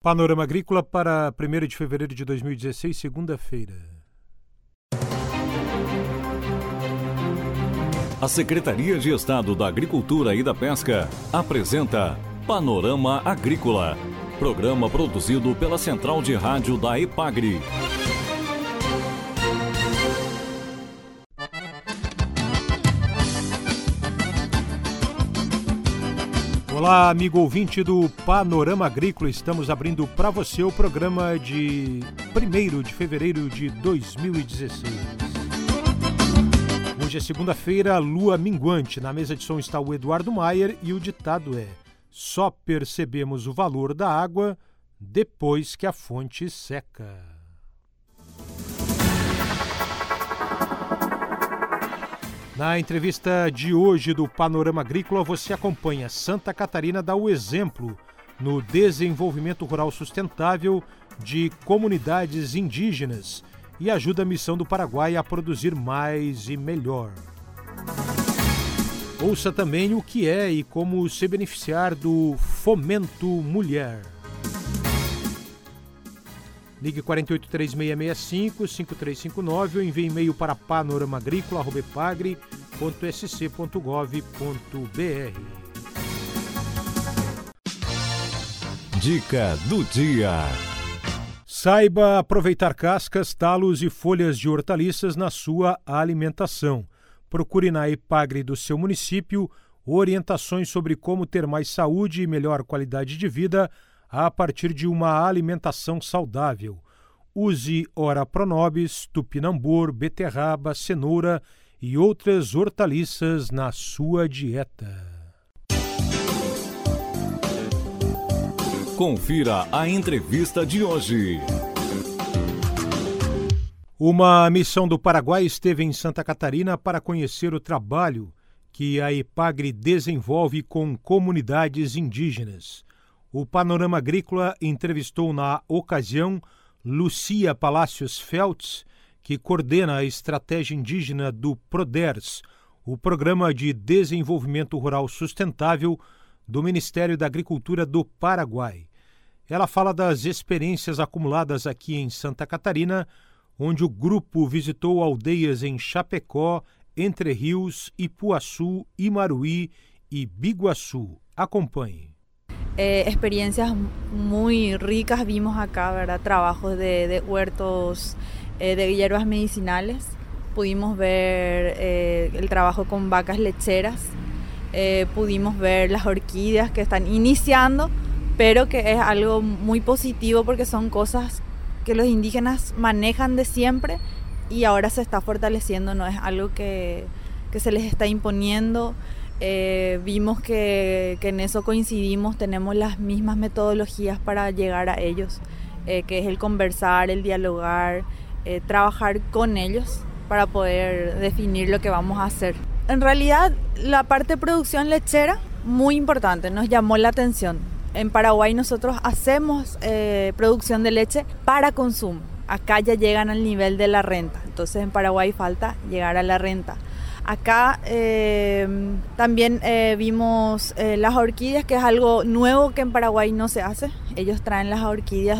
Panorama Agrícola para 1º de fevereiro de 2016, segunda-feira. A Secretaria de Estado da Agricultura e da Pesca apresenta Panorama Agrícola, programa produzido pela Central de Rádio da EPAGRE. Olá, amigo ouvinte do Panorama Agrícola. Estamos abrindo para você o programa de 1º de fevereiro de 2016. Hoje é segunda-feira, lua minguante. Na mesa de som está o Eduardo Maier e o ditado é: só percebemos o valor da água depois que a fonte seca. Na entrevista de hoje do Panorama Agrícola, você acompanha Santa Catarina dá o exemplo no desenvolvimento rural sustentável de comunidades indígenas e ajuda a missão do Paraguai a produzir mais e melhor. Ouça também o que é e como se beneficiar do Fomento Mulher. Ligue 483665-5359 ou envie e-mail para panoramaagricola@epagre.sc.gov.br. Dica do dia. Saiba aproveitar cascas, talos e folhas de hortaliças na sua alimentação. Procure na EPAGRE do seu município orientações sobre como ter mais saúde e melhor qualidade de vida a partir de uma alimentação saudável. Use ora pronobis, tupinambur, beterraba, cenoura e outras hortaliças na sua dieta. Confira a entrevista de hoje. Uma missão do Paraguai esteve em Santa Catarina para conhecer o trabalho que a EPAGRE desenvolve com comunidades indígenas. O Panorama Agrícola entrevistou na ocasião Lucia Palacios Feltz, que coordena a estratégia indígena do PRODERS, o Programa de Desenvolvimento Rural Sustentável do Ministério da Agricultura do Paraguai. Ela fala das experiências acumuladas aqui em Santa Catarina, onde o grupo visitou aldeias em Chapecó, Entre Rios, Ipuaçu, Imaruí e Biguaçu. Acompanhe. Experiencias muy ricas vimos acá, ¿verdad? Trabajos de huertos de hierbas medicinales. Pudimos ver el trabajo con vacas lecheras. Pudimos ver las orquídeas que están iniciando, pero que es algo muy positivo porque son cosas que los indígenas manejan de siempre y ahora se está fortaleciendo, no es algo que se les está imponiendo. Vimos que en eso coincidimos, tenemos las mismas metodologías para llegar a ellos, que es el conversar, el dialogar, trabajar con ellos para poder definir lo que vamos a hacer. En realidad, la parte de producción lechera, muy importante, nos llamó la atención. En Paraguay nosotros hacemos producción de leche para consumo. Acá ya llegan al nivel de la renta, entonces en Paraguay falta llegar a la renta. Acá también vimos las orquídeas, que es algo nuevo que en Paraguay no se hace. Ellos traen las orquídeas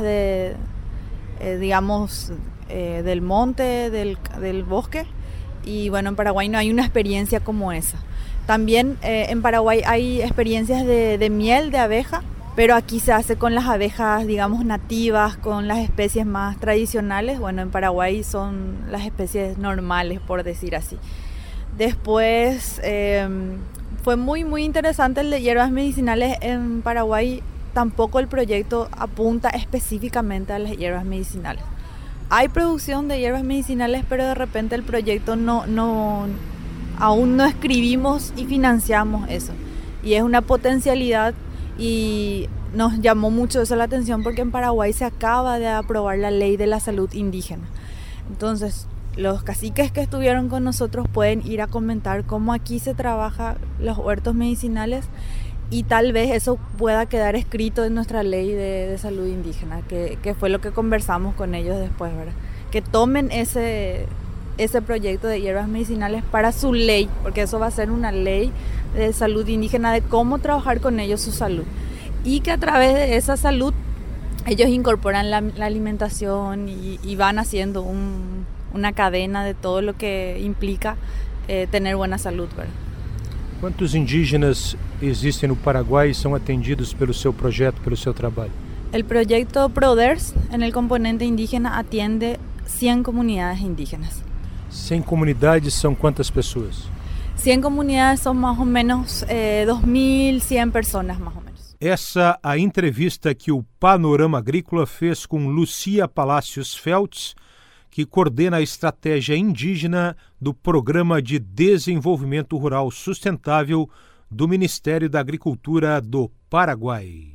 del monte, del bosque. Y bueno, en Paraguay no hay una experiencia como esa. También en Paraguay hay experiencias de miel de abeja, pero aquí se hace con las abejas, digamos, nativas, con las especies más tradicionales. Bueno, en Paraguay son las especies normales, por decir así. Después fue muy interesante el de hierbas medicinales. En Paraguay tampoco el proyecto apunta específicamente a las hierbas medicinales. Hay producción de hierbas medicinales, pero de repente el proyecto aún no escribimos y financiamos eso. Y es una potencialidad y nos llamó mucho eso la atención porque en Paraguay se acaba de aprobar la ley de la salud indígena. Entonces, los caciques que estuvieron con nosotros pueden ir a comentar cómo aquí se trabaja los huertos medicinales y tal vez eso pueda quedar escrito en nuestra ley de salud indígena, que fue lo que conversamos con ellos después, ¿verdad? Que tomen ese proyecto de hierbas medicinales para su ley, porque eso va a ser una ley de salud indígena, de cómo trabajar con ellos su salud. Y que a través de esa salud ellos incorporan la alimentación y van haciendo una cadena de todo lo que implica tener buena salud, ¿verdad? Quantos indígenas existem no Paraguai e são atendidos pelo seu projeto, pelo seu trabalho? El proyecto PRODERS en el componente indígena atiende 100 comunidades indígenas. 100 comunidades são quantas pessoas? 100 comunidades son más o menos 2.100 personas más o menos. Essa a entrevista que o Panorama Agrícola fez com Lucia Palacios Feltz, que coordena a estratégia indígena do Programa de Desenvolvimento Rural Sustentável do Ministério da Agricultura do Paraguai.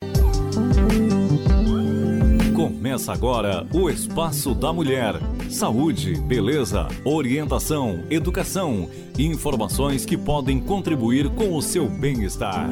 Começa agora o Espaço da Mulher. Saúde, beleza, orientação, educação e informações que podem contribuir com o seu bem-estar.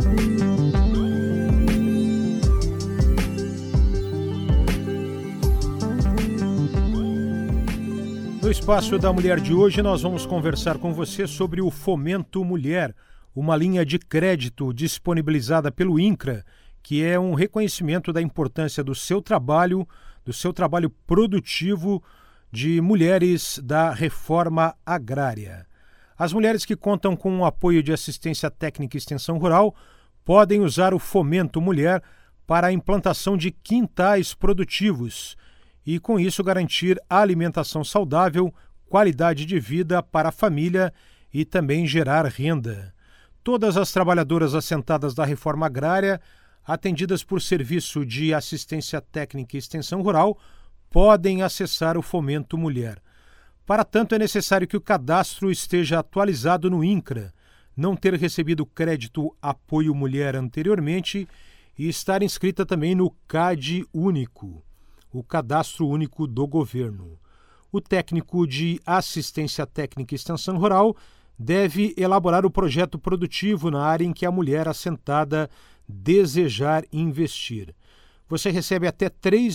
No Espaço da Mulher de hoje, nós vamos conversar com você sobre o Fomento Mulher, uma linha de crédito disponibilizada pelo INCRA, que é um reconhecimento da importância do seu trabalho produtivo de mulheres da reforma agrária. As mulheres que contam com o apoio de assistência técnica e extensão rural podem usar o Fomento Mulher para a implantação de quintais produtivos e, com isso, garantir alimentação saudável, qualidade de vida para a família e também gerar renda. Todas as trabalhadoras assentadas da reforma agrária, atendidas por serviço de assistência técnica e extensão rural, podem acessar o Fomento Mulher. Para tanto, é necessário que o cadastro esteja atualizado no INCRA, não ter recebido crédito Apoio Mulher anteriormente e estar inscrita também no CAD Único, o Cadastro Único do Governo. O técnico de assistência técnica e extensão rural deve elaborar o projeto produtivo na área em que a mulher assentada desejar investir. Você recebe até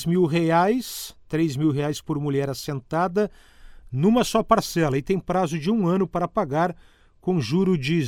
R$3.000 por mulher assentada numa só parcela e tem prazo de 1 ano para pagar com juro de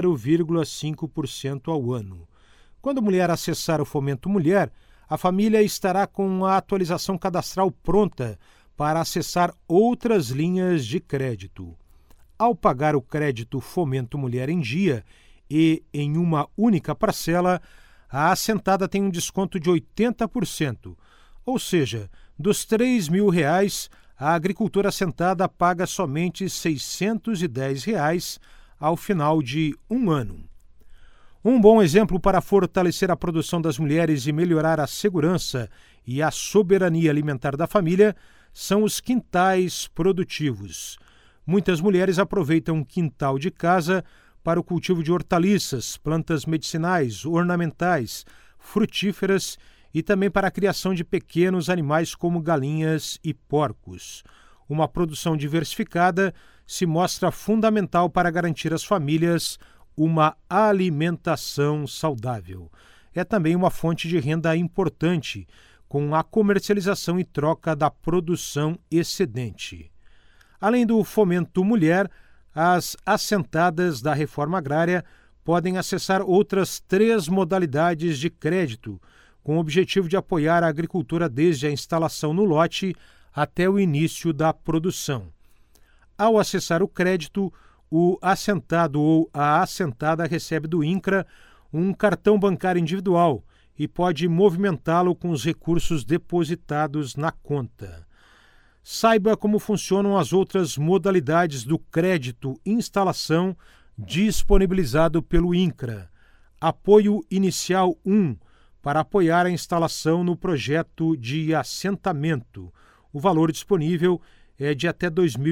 0,5% ao ano. Quando a mulher acessar o Fomento Mulher, a família estará com a atualização cadastral pronta para acessar outras linhas de crédito. Ao pagar o crédito Fomento Mulher em dia e em uma única parcela, a assentada tem um desconto de 80%, ou seja, dos R$3.000, a agricultora assentada paga somente R$610 ao final de 1 ano. Um bom exemplo para fortalecer a produção das mulheres e melhorar a segurança e a soberania alimentar da família são os quintais produtivos. Muitas mulheres aproveitam um quintal de casa para o cultivo de hortaliças, plantas medicinais, ornamentais, frutíferas e também para a criação de pequenos animais como galinhas e porcos. Uma produção diversificada se mostra fundamental para garantir às famílias uma alimentação saudável. É também uma fonte de renda importante, com a comercialização e troca da produção excedente. Além do Fomento Mulher, as assentadas da reforma agrária podem acessar outras 3 modalidades de crédito, com o objetivo de apoiar a agricultura desde a instalação no lote até o início da produção. Ao acessar o crédito, o assentado ou a assentada recebe do INCRA um cartão bancário individual e pode movimentá-lo com os recursos depositados na conta. Saiba como funcionam as outras modalidades do crédito instalação disponibilizado pelo INCRA. Apoio Inicial 1, para apoiar a instalação no projeto de assentamento. O valor disponível é de até R$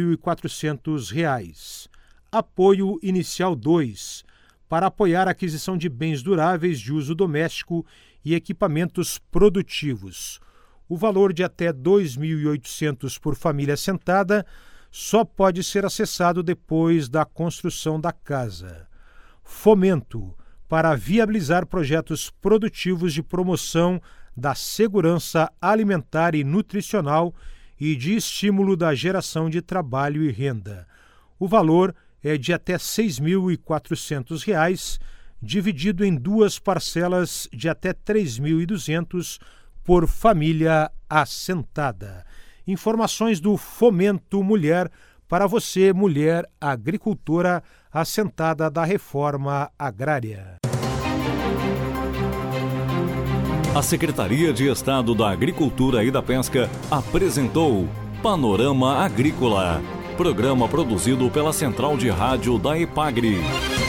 2.400. Apoio Inicial 2, para apoiar a aquisição de bens duráveis de uso doméstico e equipamentos produtivos. O valor de até R$ 2.800 por família assentada só pode ser acessado depois da construção da casa. Fomento, para viabilizar projetos produtivos de promoção da segurança alimentar e nutricional e de estímulo da geração de trabalho e renda. O valor é de até R$ 6.400, dividido em 2 parcelas de até R$ 3.200, por família assentada. Informações do Fomento Mulher para você, mulher agricultora assentada da reforma agrária. A Secretaria de Estado da Agricultura e da Pesca apresentou Panorama Agrícola, programa produzido pela Central de Rádio da EPAGRE.